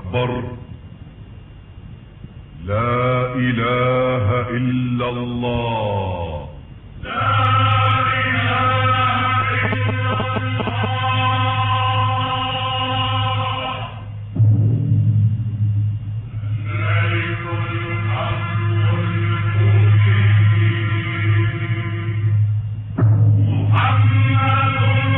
أكبر. لا إله إلا الله. لا إله إلا الله. الملك الحق المبين محمد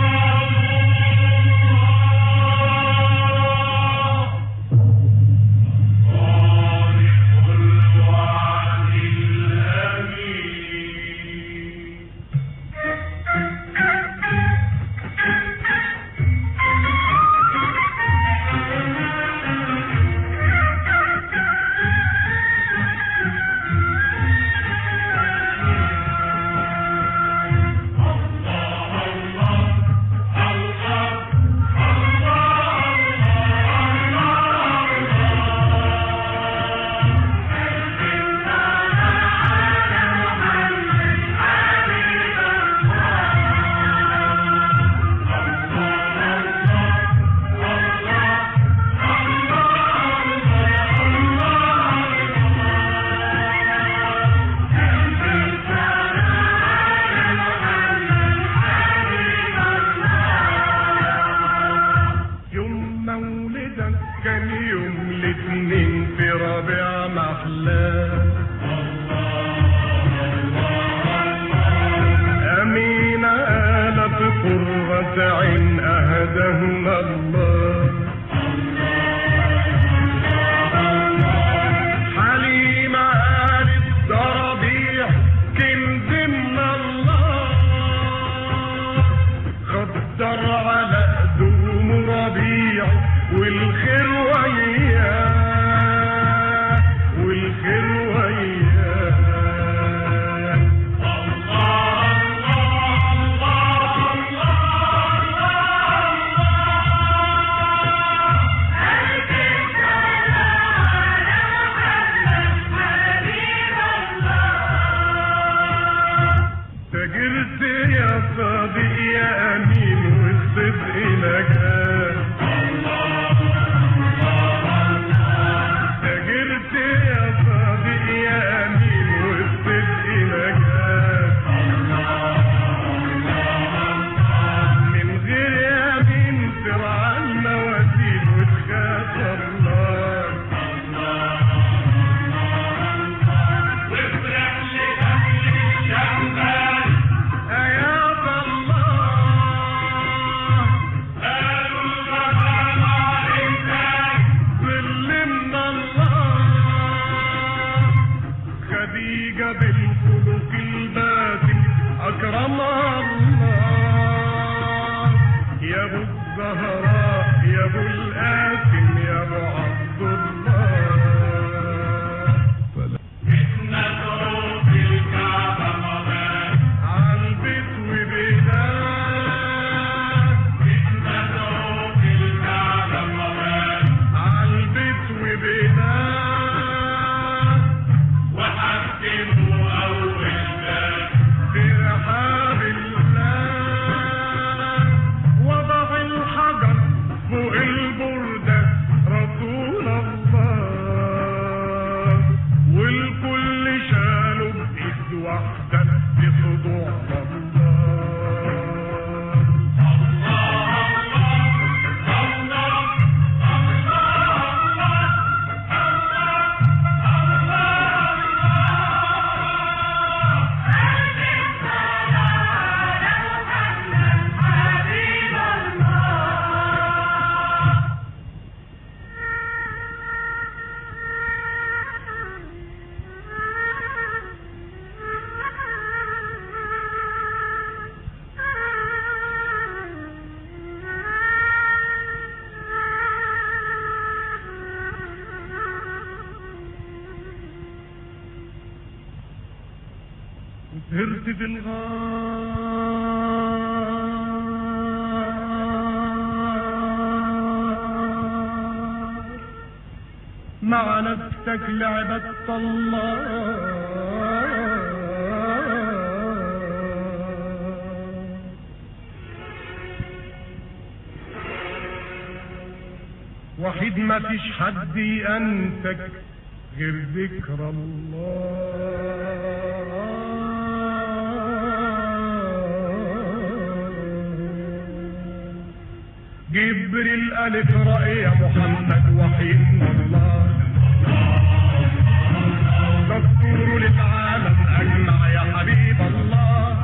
سهرت في الغار مع نفسك لعبت الله وحيد ما فيش حد ينسك غير ذكر الله. جبريل ألف رأي يا محمد وحيد الله، دستور للعالم أجمع يا حبيب الله.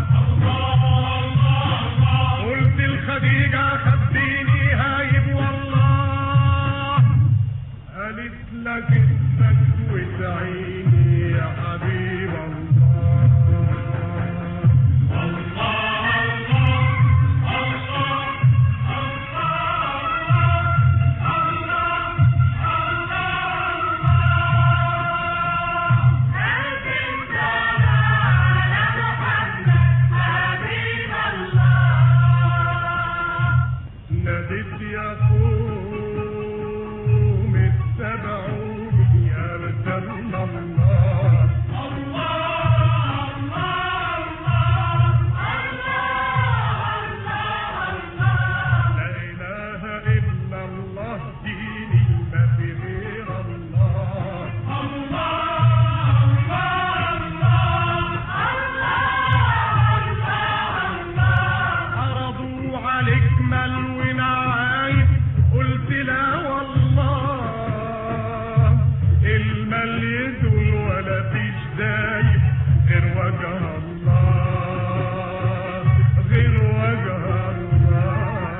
قلت الخديجة خديني هايب والله، قالت لك اسمك وتعيني يا حبيب الله. ناديت يا قوم اتبعوني أرسل الله. لا إله إلا الله ديني ما في غير الله. عرضوا عليك مال ونعايم، قلت لا والله، المال يزول ولا فيش دايم غير وجه الله، غير وجه الله.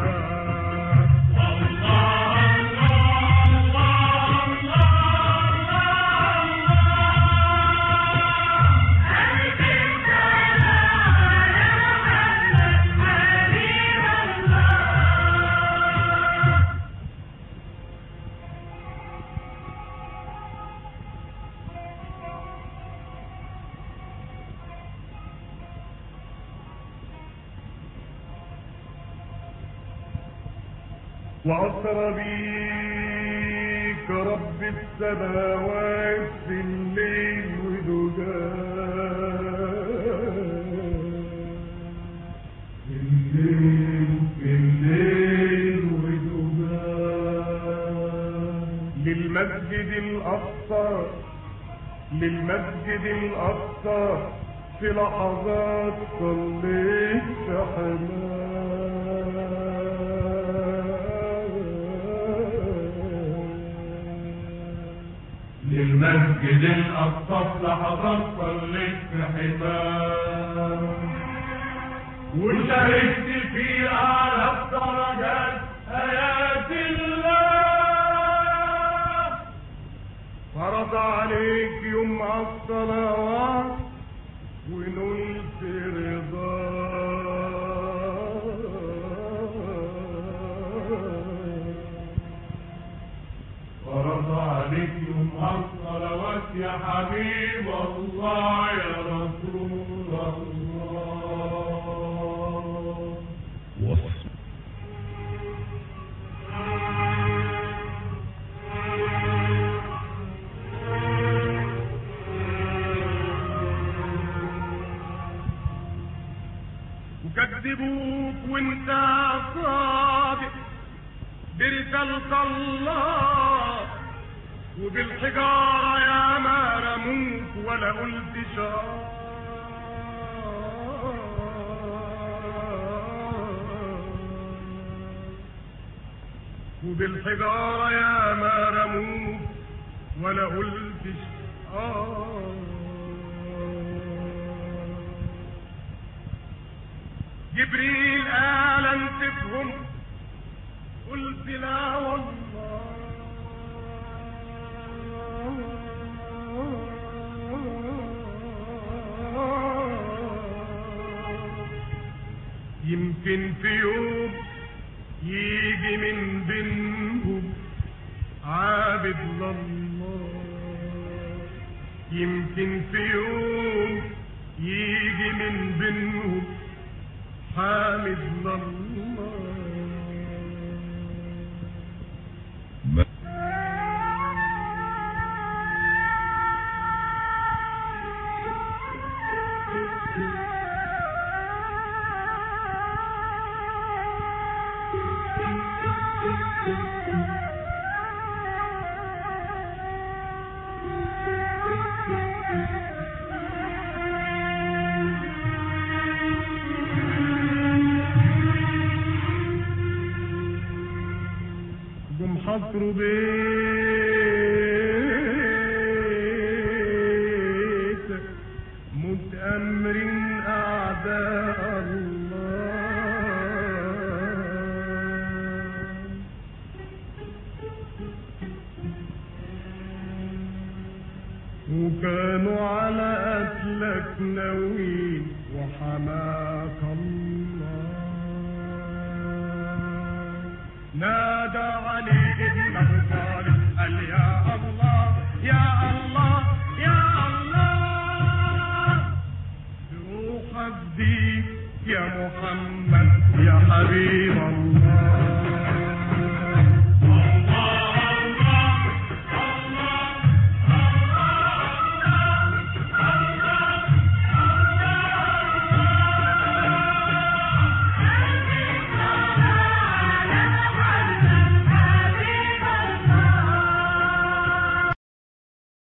وأسرى بيك رب السماوات في الليل ودجاه، في الليل ودجاه، للمسجد الأقصى، للمسجد الأقصى في لحظات صليت في حماه. للمسجد الأقصى لحظات صليت في حماه، وشاركت في أعلى الدرجات آيات الله. فرض عليك يوم الصلوات ونلت رضاه. فرض عليك يوم الصلوات يا حبيب الله يا رسول الله. وصف وكذبوك وانت صادق برسالة الله، وبالحجارة يا ما رموك ولا قلت شر. وبالحجارة يا ما رموك ولا قلت شر. جبريل قال انتفهم، قلت لا والله، يمكن في يوم يجي من بينهم عابد لله، يمكن في يوم يجي من بينهم حامد لله. قصر بيت متأمر أعداء الله، وكانوا على قتلك ناويين وحماك الله. نادى علي ابن ابي طالب قال يا الله يا الله يا الله، بروحك دي يا محمد يا حبيب الله.